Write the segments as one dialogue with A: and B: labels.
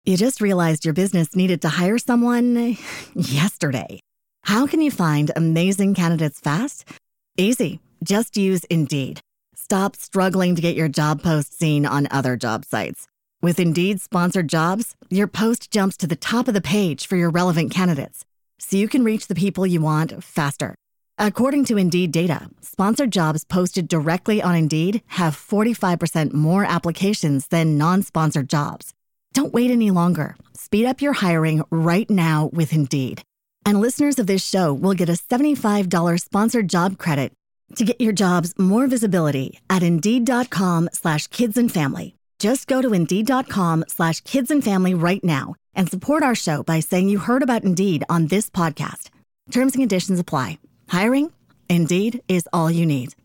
A: You just realized your business needed to hire someone yesterday. How can you find amazing candidates fast? Easy. Just use Indeed. Stop struggling to get your job post seen on other job sites. With Indeed sponsored jobs, your post jumps to the top of the page for your relevant candidates, so you can reach the people you want faster. According to Indeed data, sponsored jobs posted directly on Indeed have 45% more applications than non-sponsored jobs. Don't wait any longer. Speed up your hiring right now with Indeed. And listeners of this show will get a $75 sponsored job credit to get your jobs more visibility at Indeed.com/kidsandfamily. Just go to Indeed.com/kidsandfamily right now and support our show by saying you heard about Indeed on this podcast. Terms and conditions apply. Hiring? Indeed is all you need.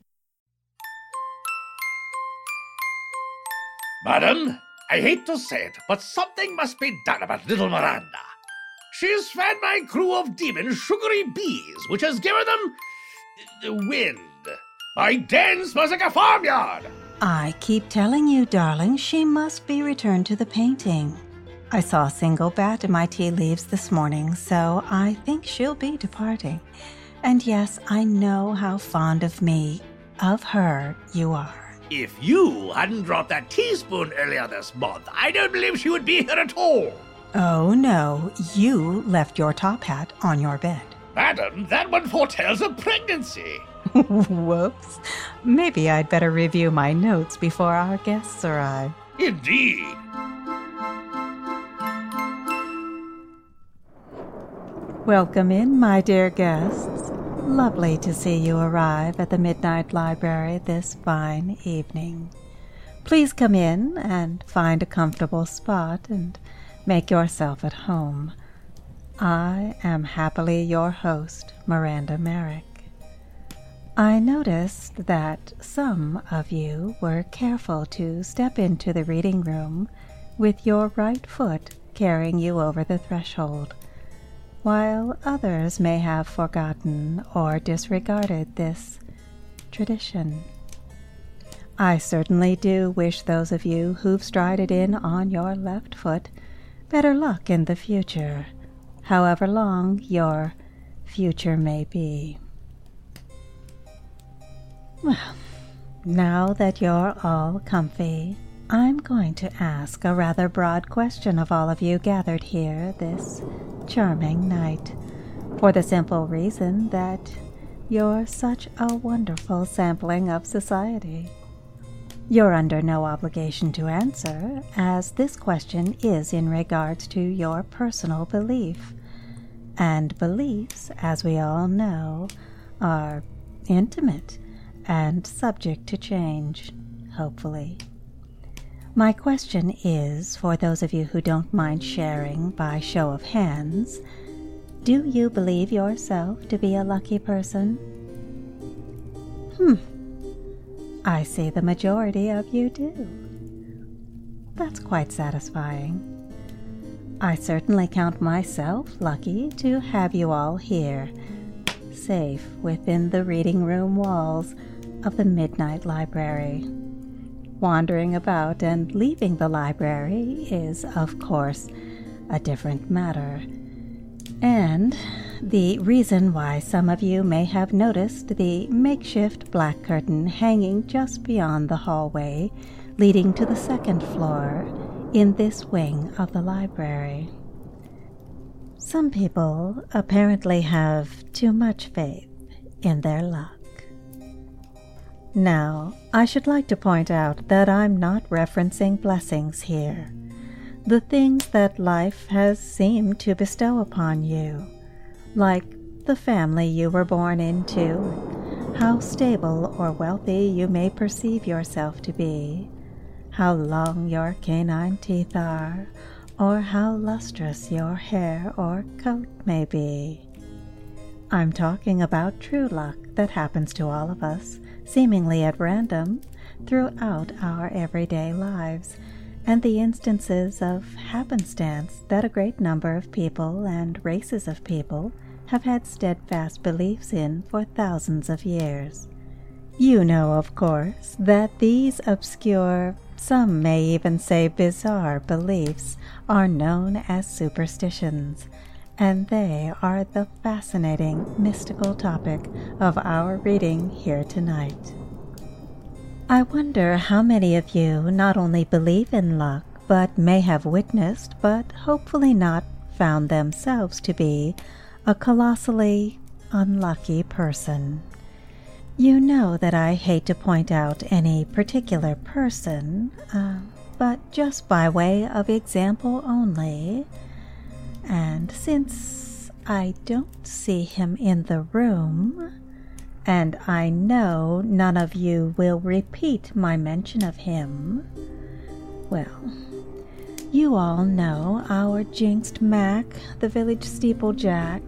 B: Madam, I hate to say it, but something must be done about little Miranda. She's fed my crew of demon sugary bees, which has given them the wind. My den smells like a farmyard.
C: I keep telling you, darling, she must be returned to the painting. I saw a single bat in my tea leaves this morning, so I think she'll be departing. And yes, I know how fond of her you are.
B: If you hadn't dropped that teaspoon earlier this month, I don't believe she would be here at all.
C: Oh, no, you left your top hat on your bed.
B: Madam, that one foretells a pregnancy.
C: Whoops. Maybe I'd better review my notes before our guests arrive.
B: Indeed.
C: Welcome in, my dear guests. Lovely to see you arrive at the Midnight Library this fine evening. Please come in and find a comfortable spot and make yourself at home. I am happily your host, Miranda Merrick. I noticed that some of you were careful to step into the reading room with your right foot carrying you over the threshold, while others may have forgotten or disregarded this tradition. I certainly do wish those of you who've strided in on your left foot better luck in the future, however long your future may be. Well, now that you're all comfy, I'm going to ask a rather broad question of all of you gathered here this charming night, for the simple reason that you're such a wonderful sampling of society. You're under no obligation to answer, as this question is in regards to your personal belief. And beliefs, as we all know, are intimate and subject to change, hopefully. My question is, for those of you who don't mind sharing by show of hands, do you believe yourself to be a lucky person? I see the majority of you do. That's quite satisfying. I certainly count myself lucky to have you all here, safe within the reading room walls of the Midnight Library. Wandering about and leaving the library is, of course, a different matter. And the reason why some of you may have noticed the makeshift black curtain hanging just beyond the hallway leading to the second floor in this wing of the library. Some people apparently have too much faith in their luck. Now, I should like to point out that I'm not referencing blessings here, the things that life has seemed to bestow upon you, like the family you were born into, how stable or wealthy you may perceive yourself to be, how long your canine teeth are, or how lustrous your hair or coat may be. I'm talking about true luck that happens to all of us, seemingly at random, throughout our everyday lives, and the instances of happenstance that a great number of people and races of people have had steadfast beliefs in for thousands of years. You know, of course, that these obscure some may even say bizarre beliefs, are known as superstitions, and they are the fascinating mystical topic of our reading here tonight. I wonder how many of you not only believe in luck, but may have witnessed, but hopefully not found themselves to be, a colossally unlucky person. You know that I hate to point out any particular person, but just by way of example only, and since I don't see him in the room, and I know none of you will repeat my mention of him, well, you all know our jinxed Mac, the village steeplejack.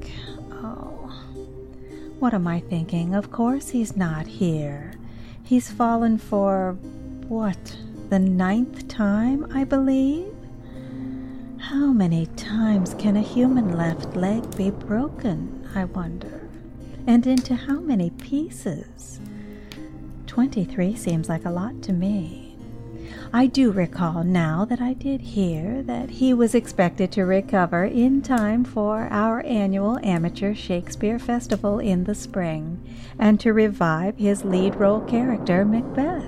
C: What am I thinking? Of course he's not here. He's fallen for, what, the 9th time, I believe? How many times can a human left leg be broken, I wonder? And into how many pieces? 23 seems like a lot to me. I do recall now that I did hear that he was expected to recover in time for our annual amateur Shakespeare festival in the spring, and to revive his lead role character, Macbeth.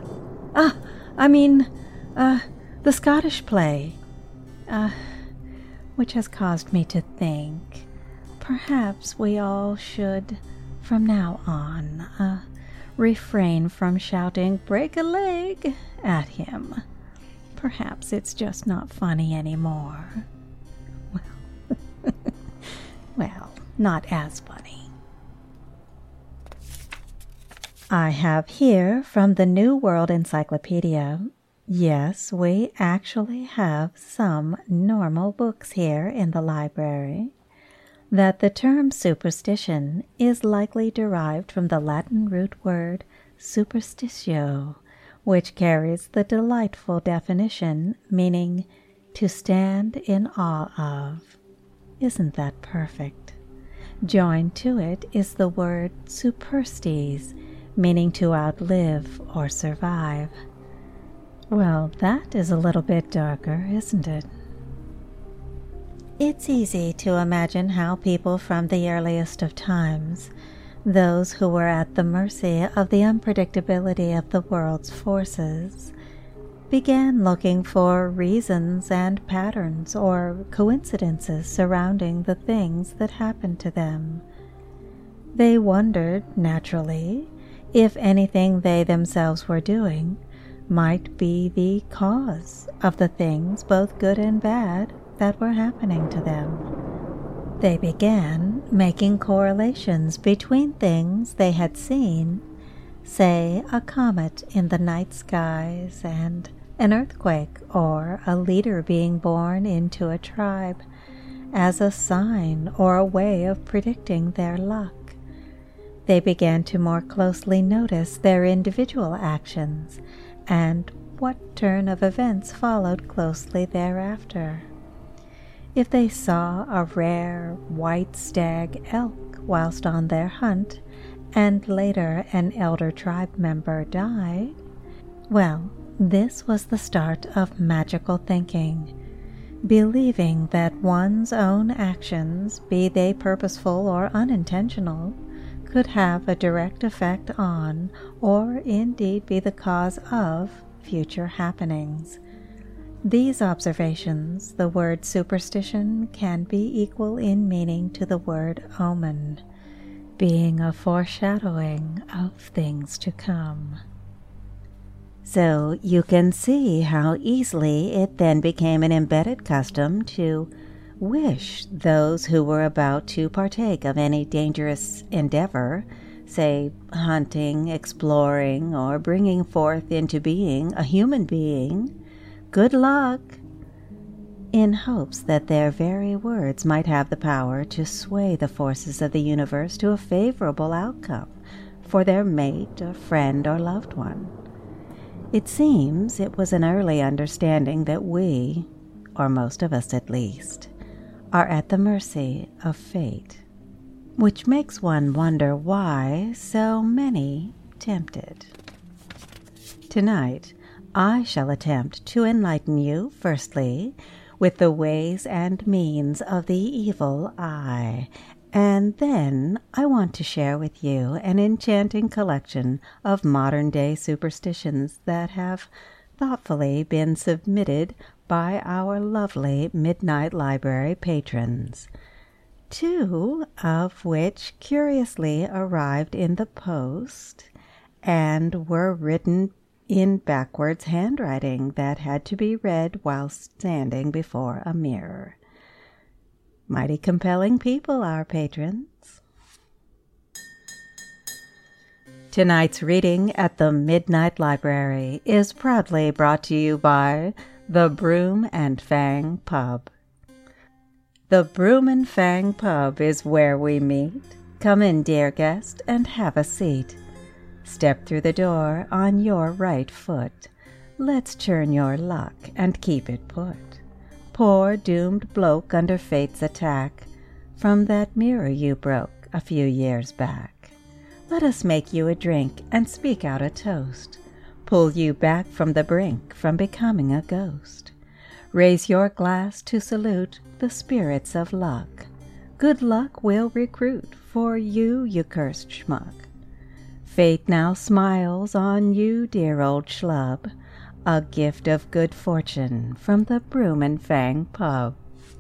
C: The Scottish play. Which has caused me to think, perhaps we all should, from now on, refrain from shouting, "Break a leg!" at him. Perhaps it's just not funny anymore. Well, not as funny. I have here from the New World Encyclopedia. Yes, we actually have some normal books here in the library. That the term superstition is likely derived from the Latin root word superstitio, which carries the delightful definition meaning to stand in awe of. Isn't that perfect? Joined to it is the word superstes, meaning to outlive or survive. Well, that is a little bit darker, isn't it? It's easy to imagine how people from the earliest of times, those who were at the mercy of the unpredictability of the world's forces, began looking for reasons and patterns or coincidences surrounding the things that happened to them. They wondered, naturally, if anything they themselves were doing might be the cause of the things, both good and bad, that were happening to them. They began making correlations between things they had seen, say a comet in the night skies and an earthquake or a leader being born into a tribe, as a sign or a way of predicting their luck. They began to more closely notice their individual actions and what turn of events followed closely thereafter. If they saw a rare white stag elk whilst on their hunt, and later an elder tribe member died, well, this was the start of magical thinking, believing that one's own actions, be they purposeful or unintentional, could have a direct effect on, or indeed be the cause of, future happenings. These observations, the word superstition can be equal in meaning to the word omen, being a foreshadowing of things to come. So you can see how easily it then became an embedded custom to wish those who were about to partake of any dangerous endeavor, say hunting, exploring, or bringing forth into being a human being, good luck, in hopes that their very words might have the power to sway the forces of the universe to a favorable outcome for their mate, or friend, or loved one. It seems it was an early understanding that we, or most of us at least, are at the mercy of fate, which makes one wonder why so many tempted. Tonight, I shall attempt to enlighten you, firstly, with the ways and means of the evil eye, and then I want to share with you an enchanting collection of modern-day superstitions that have thoughtfully been submitted by our lovely Midnight Library patrons, 2 of which curiously arrived in the post and were written in backwards handwriting that had to be read while standing before a mirror. Mighty compelling people, our patrons. Tonight's reading at the Midnight Library is proudly brought to you by the Broom and Fang Pub. The Broom and Fang Pub is where we meet. Come in, dear guest, and have a seat. Step through the door on your right foot. Let's churn your luck and keep it put. Poor doomed bloke under fate's attack from that mirror you broke a few years back. Let us make you a drink and speak out a toast. Pull you back from the brink from becoming a ghost. Raise your glass to salute the spirits of luck. Good luck will recruit for you, you cursed schmuck. Fate now smiles on you, dear old schlub, a gift of good fortune from the Broom and Fang Pub.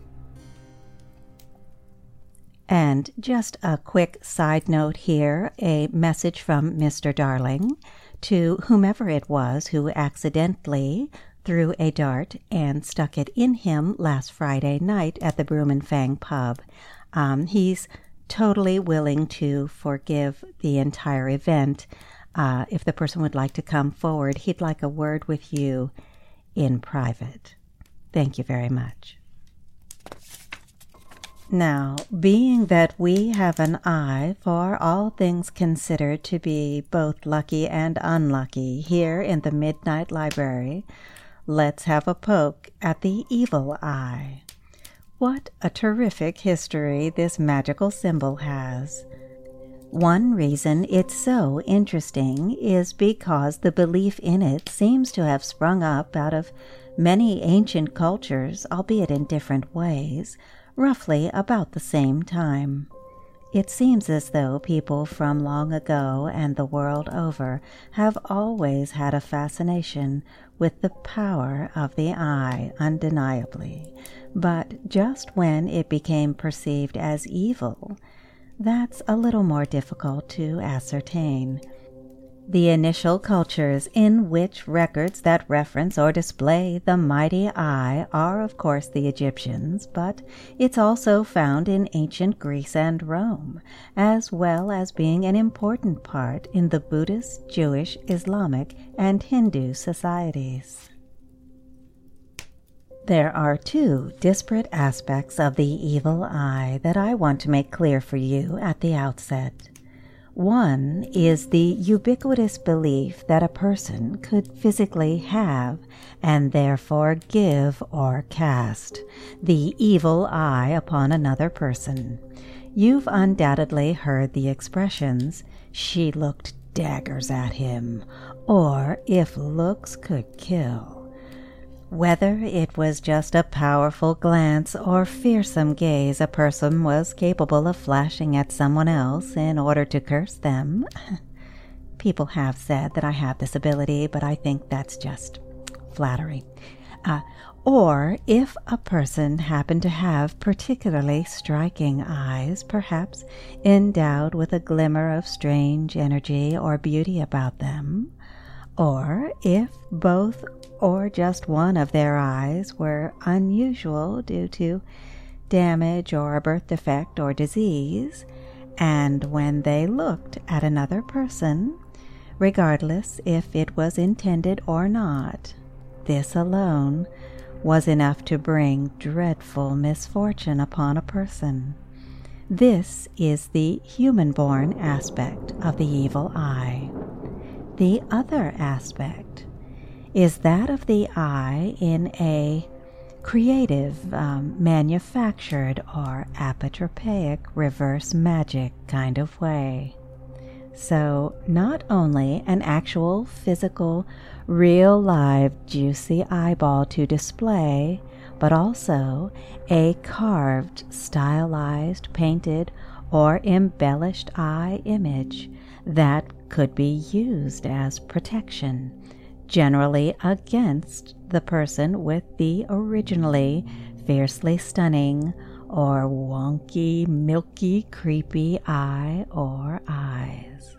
C: And just a quick side note here, a message from Mr. Darling to whomever it was who accidentally threw a dart and stuck it in him last Friday night at the Broom and Fang Pub. He's totally willing to forgive the entire event. If the person would like to come forward, he'd like a word with you in private. Thank you very much. Now, being that we have an eye for all things considered to be both lucky and unlucky here in the Midnight Library, let's have a poke at the evil eye. What a terrific history this magical symbol has. One reason it's so interesting is because the belief in it seems to have sprung up out of many ancient cultures, albeit in different ways, roughly about the same time. It seems as though people from long ago and the world over have always had a fascination with the power of the eye, undeniably. But just when it became perceived as evil, that's a little more difficult to ascertain. The initial cultures in which records that reference or display the mighty eye are, of course, the Egyptians, but it's also found in ancient Greece and Rome, as well as being an important part in the Buddhist, Jewish, Islamic, and Hindu societies. There are 2 disparate aspects of the evil eye that I want to make clear for you at the outset. One is the ubiquitous belief that a person could physically have, and therefore give or cast, the evil eye upon another person. You've undoubtedly heard the expressions, "she looked daggers at him," or "if looks could kill." Whether it was just a powerful glance or fearsome gaze a person was capable of flashing at someone else in order to curse them. People have said that I have this ability, but I think that's just flattery. Or if a person happened to have particularly striking eyes, perhaps endowed with a glimmer of strange energy or beauty about them, or if both or just one of their eyes were unusual due to damage or a birth defect or disease, and when they looked at another person, regardless if it was intended or not, this alone was enough to bring dreadful misfortune upon a person. This is the human-born aspect of the evil eye. The other aspect is that of the eye in a creative, manufactured, or apotropaic reverse magic kind of way. So not only an actual physical, real live juicy eyeball to display, but also a carved, stylized, painted, or embellished eye image that could be used as protection, generally against the person with the originally fiercely stunning or wonky, milky, creepy eye or eyes.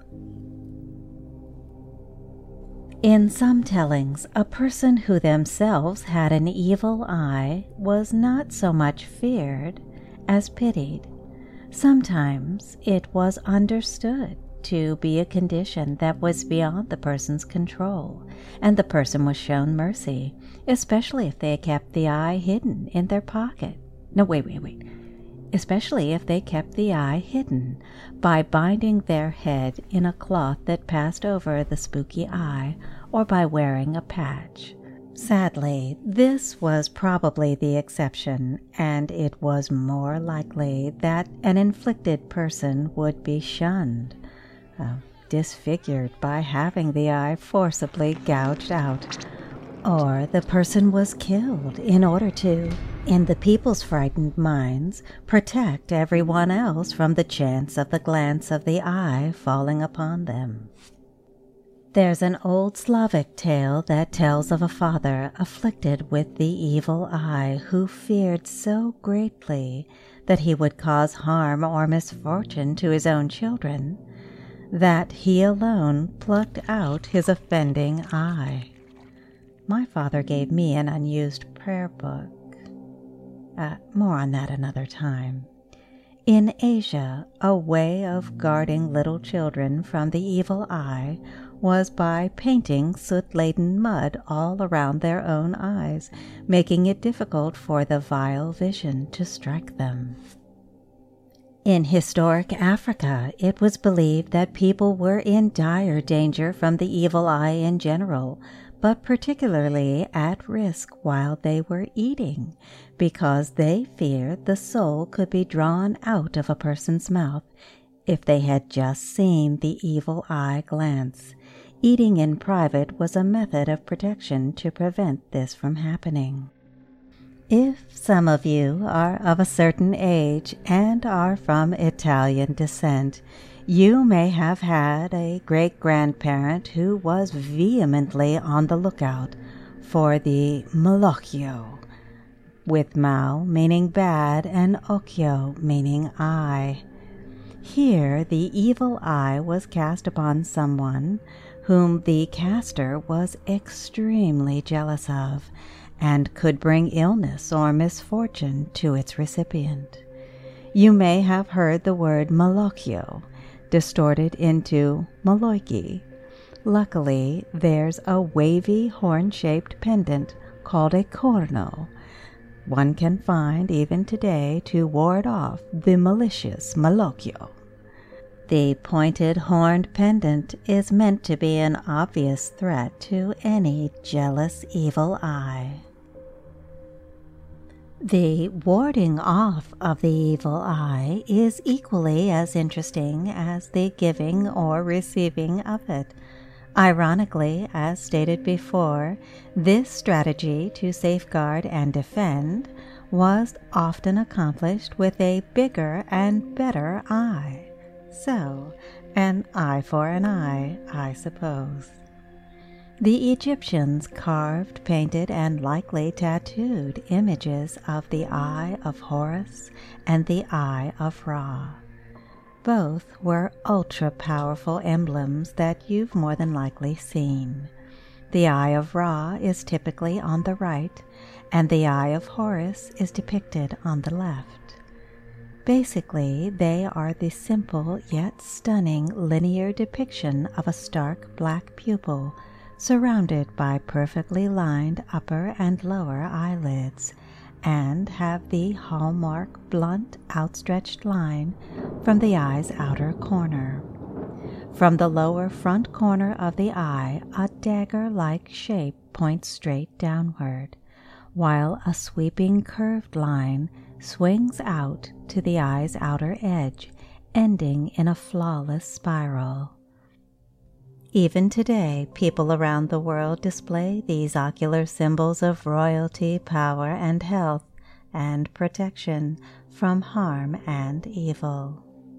C: In some tellings, a person who themselves had an evil eye was not so much feared as pitied. Sometimes it was understood to be a condition that was beyond the person's control, and the person was shown mercy, especially if they kept the eye hidden in their pocket. No, wait. Especially if they kept the eye hidden by binding their head in a cloth that passed over the spooky eye, or by wearing a patch. Sadly, this was probably the exception, and it was more likely that an inflicted person would be shunned, disfigured by having the eye forcibly gouged out, or the person was killed in order to, in the people's frightened minds, protect everyone else from the chance of the glance of the eye falling upon them. There's an old Slavic tale that tells of a father afflicted with the evil eye who feared so greatly that he would cause harm or misfortune to his own children, that he alone plucked out his offending eye. My father gave me an unused prayer book. More on that another time. In Asia, a way of guarding little children from the evil eye was by painting soot-laden mud all around their own eyes, making it difficult for the vile vision to strike them. In historic Africa, it was believed that people were in dire danger from the evil eye in general, but particularly at risk while they were eating, because they feared the soul could be drawn out of a person's mouth if they had just seen the evil eye glance. Eating in private was a method of protection to prevent this from happening. If some of you are of a certain age and are from Italian descent, you may have had a great-grandparent who was vehemently on the lookout for the malocchio, with mal meaning bad and occhio meaning eye. Here the evil eye was cast upon someone whom the caster was extremely jealous of, and could bring illness or misfortune to its recipient. You may have heard the word malocchio distorted into maloiki. Luckily, there's a wavy horn-shaped pendant called a corno one can find even today to ward off the malicious malocchio. The pointed horned pendant is meant to be an obvious threat to any jealous evil eye. The warding off of the evil eye is equally as interesting as the giving or receiving of it. Ironically, as stated before, this strategy to safeguard and defend was often accomplished with a bigger and better eye. So, an eye for an eye, I suppose. The Egyptians carved, painted, and likely tattooed images of the Eye of Horus and the Eye of Ra. Both were ultra-powerful emblems that you've more than likely seen. The Eye of Ra is typically on the right, and the Eye of Horus is depicted on the left. Basically, they are the simple yet stunning linear depiction of a stark black pupil surrounded by perfectly lined upper and lower eyelids, and have the hallmark blunt outstretched line from the eye's outer corner. From the lower front corner of the eye, a dagger-like shape points straight downward, while a sweeping curved line swings out to the eye's outer edge, ending in a flawless spiral. Even today, people around the world display these ocular symbols of royalty, power, and health, and protection from harm and evil.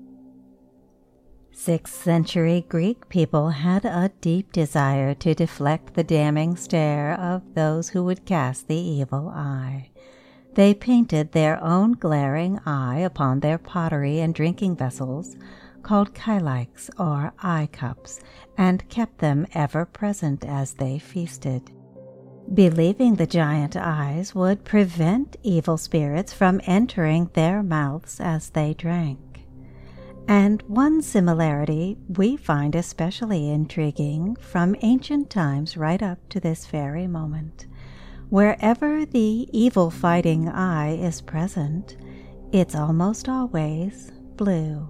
C: 6th century Greek people had a deep desire to deflect the damning stare of those who would cast the evil eye. They painted their own glaring eye upon their pottery and drinking vessels, called kylikes or eye cups, and kept them ever present as they feasted, believing the giant eyes would prevent evil spirits from entering their mouths as they drank. And one similarity we find especially intriguing from ancient times right up to this very moment. Wherever the evil-fighting eye is present, it's almost always blue.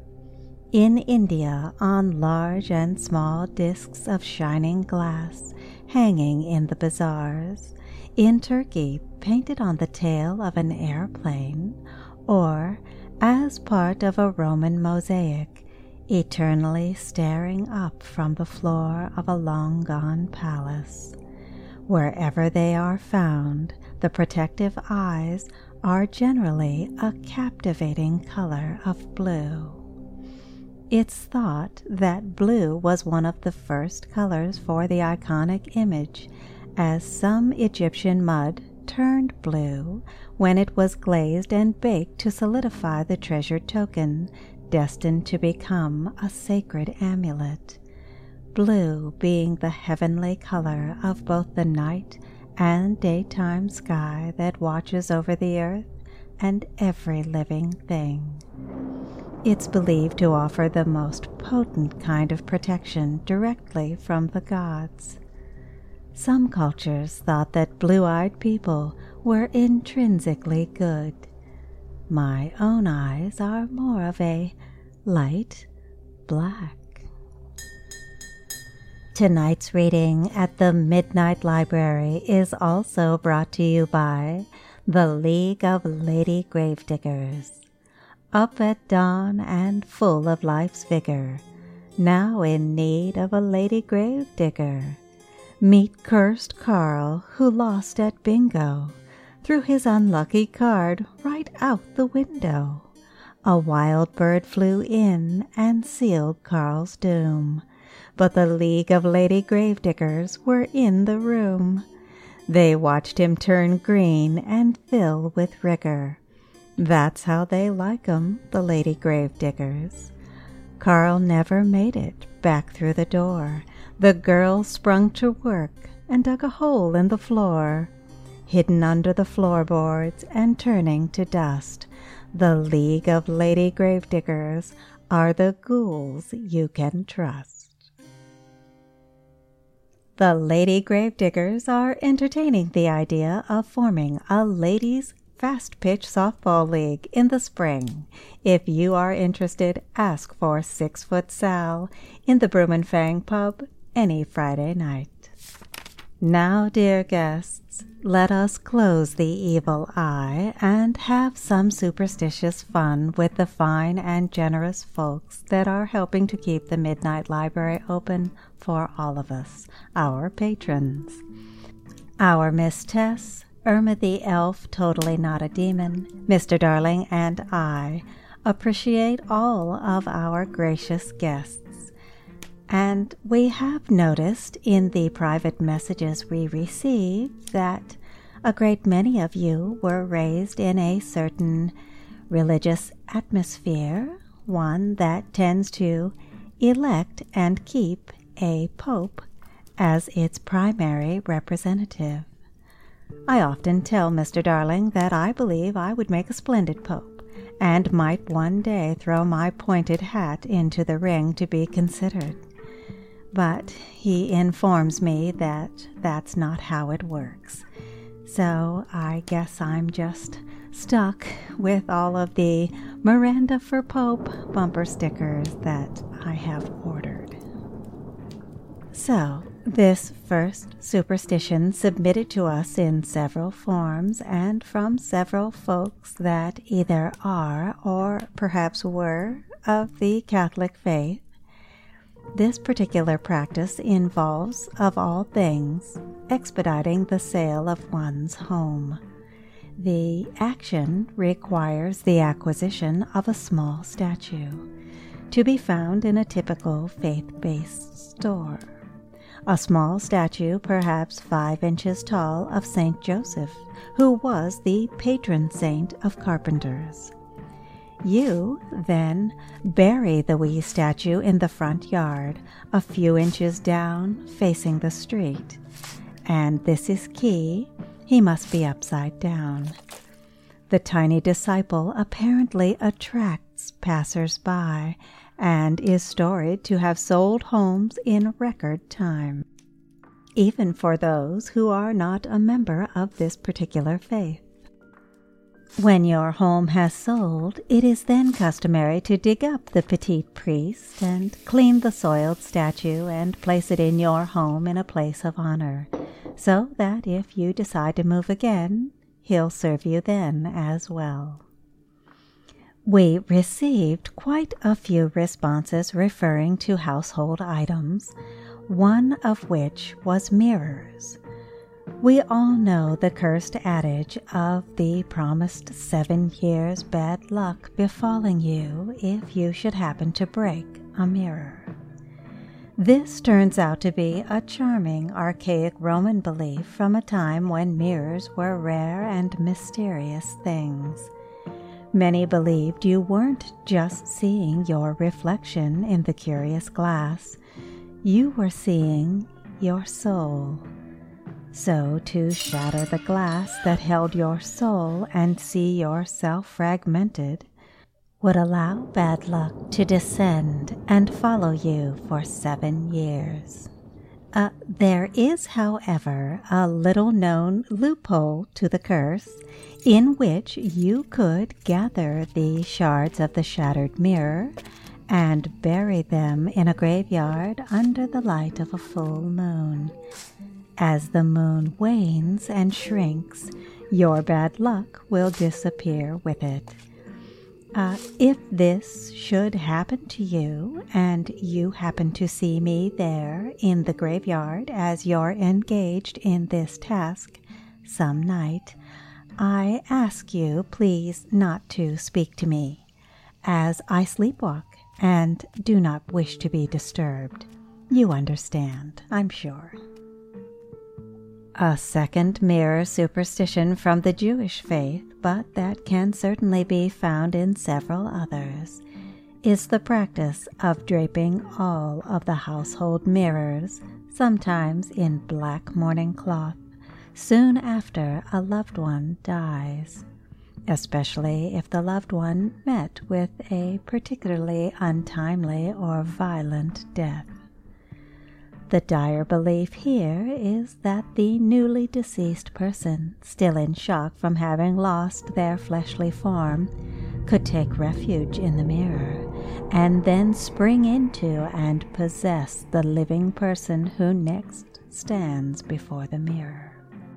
C: In India, on large and small discs of shining glass hanging in the bazaars, in Turkey painted on the tail of an airplane, or as part of a Roman mosaic, eternally staring up from the floor of a long-gone palace. Wherever they are found, the protective eyes are generally a captivating color of blue. It's thought that blue was one of the first colors for the iconic image, as some Egyptian mud turned blue when it was glazed and baked to solidify the treasured token, destined to become a sacred amulet. Blue being the heavenly color of both the night and daytime sky that watches over the earth and every living thing. It's believed to offer the most potent kind of protection directly from the gods. Some cultures thought that blue-eyed people were intrinsically good. My own eyes are more of a light black. Tonight's reading at the Midnight Library is also brought to you by the League of Lady Gravediggers. Up at dawn and full of life's vigor, now in need of a lady gravedigger. Meet cursed Carl, who lost at bingo, threw his unlucky card right out the window. A wild bird flew in and sealed Carl's doom, but the League of Lady Gravediggers were in the room. They watched him turn green and fill with rigor. That's how they like 'em, the Lady Gravediggers. Carl never made it back through the door. The girl sprung to work and dug a hole in the floor. Hidden under the floorboards and turning to dust, the League of Lady Gravediggers are the ghouls you can trust. The Lady Gravediggers are entertaining the idea of forming a ladies' fast-pitch softball league in the spring. If you are interested, ask for 6-Foot Sal in the Broom and Fang pub any Friday night. Now, dear guests, let us close the evil eye and have some superstitious fun with the fine and generous folks that are helping to keep the Midnight Library open for all of us, our patrons. Our Miss Tess, Irma the Elf, Totally Not a Demon, Mr. Darling, and I appreciate all of our gracious guests. And we have noticed in the private messages we receive that a great many of you were raised in a certain religious atmosphere, one that tends to elect and keep a pope as its primary representative. I often tell Mr. Darling that I believe I would make a splendid pope, and might one day throw my pointed hat into the ring to be considered. But he informs me that that's not how it works. So I guess I'm just stuck with all of the Miranda for Pope bumper stickers that I have ordered. So, this first superstition submitted to us in several forms and from several folks that either are or perhaps were of the Catholic faith This particular practice involves, of all things, expediting the sale of one's home. The action requires the acquisition of a small statue, to be found in a typical faith-based store. A small statue, perhaps 5 inches tall, of Saint Joseph, who was the patron saint of carpenters. You then bury the wee statue in the front yard, a few inches down, facing the street. And this is key, he must be upside down. The tiny disciple apparently attracts passers-by and is storied to have sold homes in record time, even for those who are not a member of this particular faith. When your home has sold, it is then customary to dig up the petite priest and clean the soiled statue and place it in your home in a place of honor, so that if you decide to move again, he'll serve you then as well. We received quite a few responses referring to household items, one of which was mirrors. We all know the cursed adage of the promised 7 years bad luck befalling you if you should happen to break a mirror. This turns out to be a charming archaic Roman belief from a time when mirrors were rare and mysterious things. Many believed you weren't just seeing your reflection in the curious glass, you were seeing your soul. So to shatter the glass that held your soul and see yourself fragmented would allow bad luck to descend and follow you for 7 years. There is, however, a little-known loophole to the curse in which you could gather the shards of the shattered mirror and bury them in a graveyard under the light of a full moon. As the moon wanes and shrinks, your bad luck will disappear with it. If this should happen to you, and you happen to see me there in the graveyard as you're engaged in this task some night, I ask you please not to speak to me, as I sleepwalk and do not wish to be disturbed. You understand, I'm sure. A second mirror superstition from the Jewish faith, but that can certainly be found in several others, is the practice of draping all of the household mirrors, sometimes in black mourning cloth, soon after a loved one dies, especially if the loved one met with a particularly untimely or violent death. The dire belief here is that the newly deceased person, still in shock from having lost their fleshly form, could take refuge in the mirror and then spring into and possess the living person who next stands before the mirror.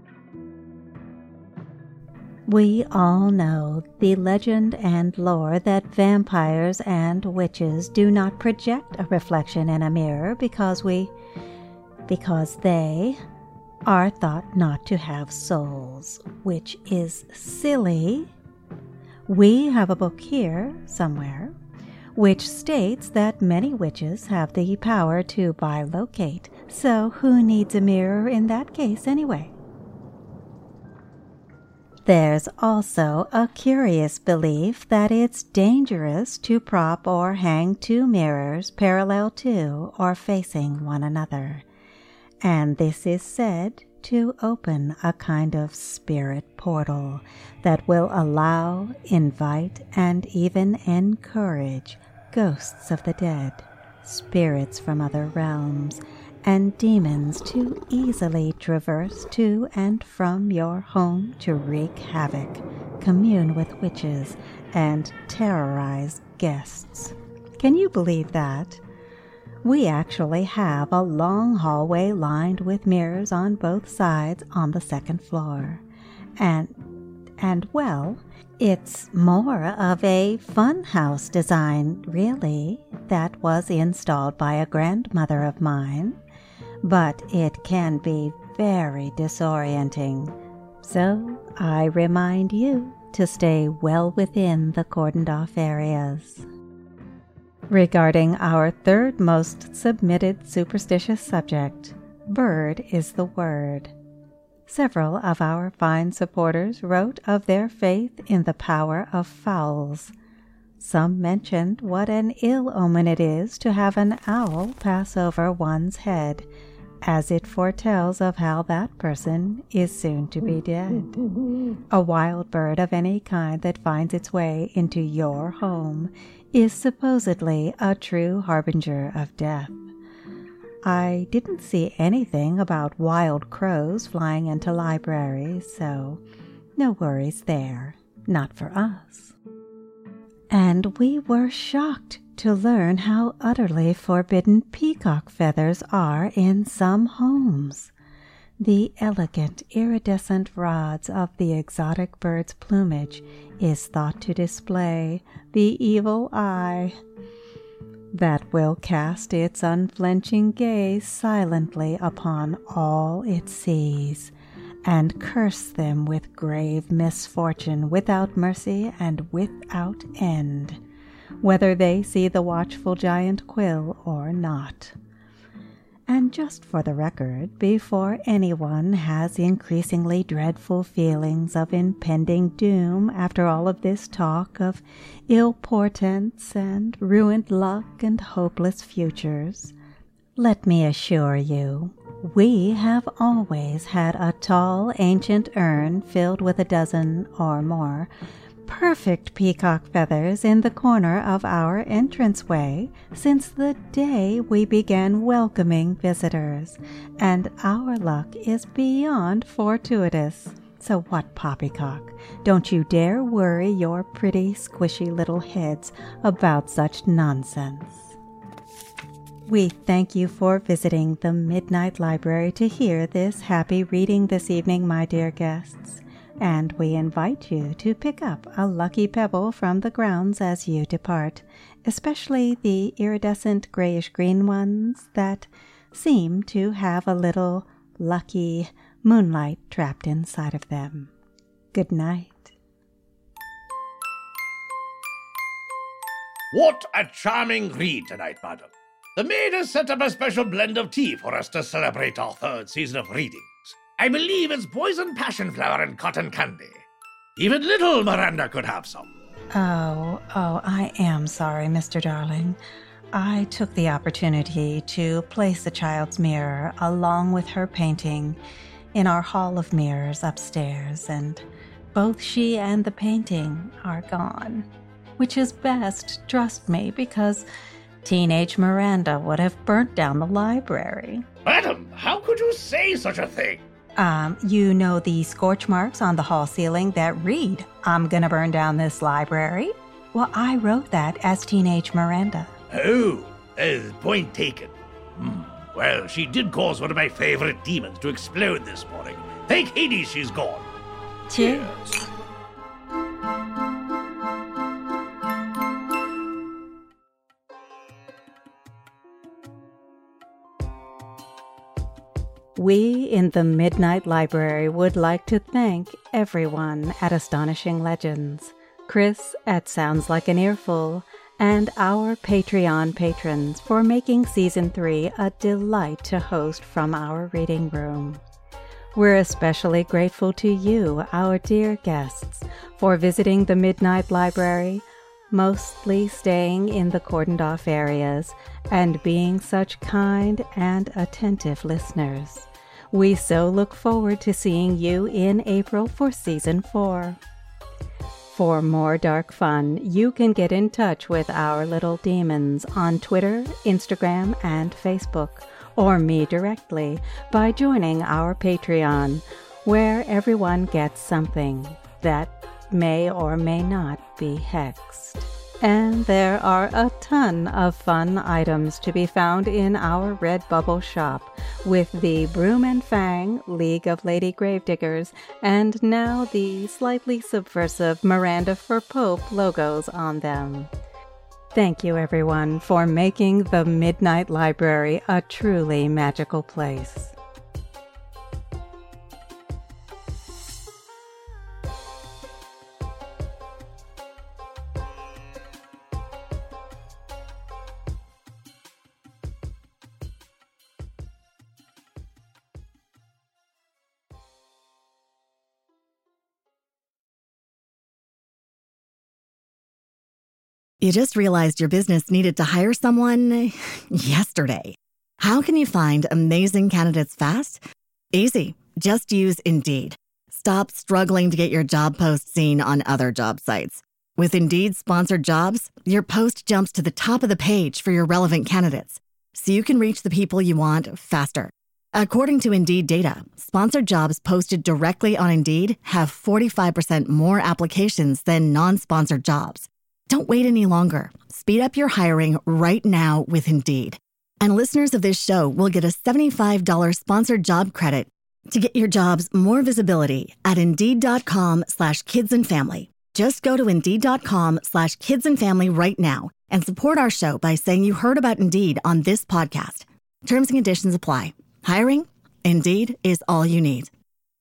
C: We all know the legend and lore that vampires and witches do not project a reflection in a mirror because they are thought not to have souls, which is silly. We have a book here somewhere which states that many witches have the power to bilocate, so who needs a mirror in that case anyway? There's also a curious belief that it's dangerous to prop or hang 2 mirrors parallel to or facing one another, and this is said to open a kind of spirit portal that will allow, invite, and even encourage ghosts of the dead, spirits from other realms, and demons to easily traverse to and from your home to wreak havoc, commune with witches, and terrorize guests. Can you believe that? We actually have a long hallway lined with mirrors on both sides on the 2nd floor. And well, it's more of a fun house design, really, that was installed by a grandmother of mine, but it can be very disorienting. So I remind you to stay well within the cordoned-off areas. Regarding our third most submitted superstitious subject, bird is the word. Several of our fine supporters wrote of their faith in the power of fowls. Some mentioned what an ill omen it is to have an owl pass over one's head, as it foretells of how that person is soon to be dead. A wild bird of any kind that finds its way into your home is supposedly a true harbinger of death. I didn't see anything about wild crows flying into libraries, so no worries there, not for us. And we were shocked to learn how utterly forbidden peacock feathers are in some homes. The elegant iridescent rods of the exotic bird's plumage is thought to display the evil eye that will cast its unflinching gaze silently upon all it sees, and curse them with grave misfortune without mercy and without end, whether they see the watchful giant quill or not. And just for the record, before anyone has increasingly dreadful feelings of impending doom after all of this talk of ill portents and ruined luck and hopeless futures, let me assure you, we have always had a tall ancient urn filled with a dozen or more perfect peacock feathers in the corner of our entranceway since the day we began welcoming visitors, and our luck is beyond fortuitous. So what, Poppycock? Don't you dare worry your pretty, squishy little heads about such nonsense. We thank you for visiting the Midnight Library to hear this happy reading this evening, my dear guests, and we invite you to pick up a lucky pebble from the grounds as you depart, especially the iridescent grayish-green ones that seem to have a little lucky moonlight trapped inside of them. Good night.
B: What a charming read tonight, madam. The maid has set up a special blend of tea for us to celebrate our third season of readings. I believe it's poison passion flower and cotton candy. Even little Miranda could have some.
C: Oh, I am sorry, Mr. Darling. I took the opportunity to place the child's mirror along with her painting in our hall of mirrors upstairs, and both she and the painting are gone. Which is best, trust me, because teenage Miranda would have burnt down the library.
B: Madam, how could you say such a thing?
C: You know the scorch marks on the hall ceiling that read, "I'm gonna burn down this library"? Well, I wrote that as teenage Miranda.
B: Oh, point taken. Well, she did cause one of my favorite demons to explode this morning. Thank Hades she's gone.
C: Cheers. We in the Midnight Library would like to thank everyone at Astonishing Legends, Chris at Sounds Like an Earful, and our Patreon patrons for making Season 3 a delight to host from our reading room. We're especially grateful to you, our dear guests, for visiting the Midnight Library, mostly staying in the cordoned-off areas, and being such kind and attentive listeners. We so look forward to seeing you in April for Season 4. For more dark fun, you can get in touch with our little demons on Twitter, Instagram, and Facebook, or me directly by joining our Patreon, where everyone gets something that may or may not be hexed. And there are a ton of fun items to be found in our Redbubble shop, with the Broom and Fang League of Lady Gravediggers, and now the slightly subversive Miranda for Pope logos on them. Thank you, everyone, for making the Midnight Library a truly magical place.
A: You just realized your business needed to hire someone yesterday. How can you find amazing candidates fast? Easy. Just use Indeed. Stop struggling to get your job post seen on other job sites. With Indeed sponsored jobs, your post jumps to the top of the page for your relevant candidates, so you can reach the people you want faster. According to Indeed data, sponsored jobs posted directly on Indeed have 45% more applications than non-sponsored jobs. Don't wait any longer. Speed up your hiring right now with Indeed. And listeners of this show will get a $75 sponsored job credit to get your jobs more visibility at Indeed.com/kidsandfamily. Just go to Indeed.com/kidsandfamily right now and support our show by saying you heard about Indeed on this podcast. Terms and conditions apply. Hiring? Indeed is all you need.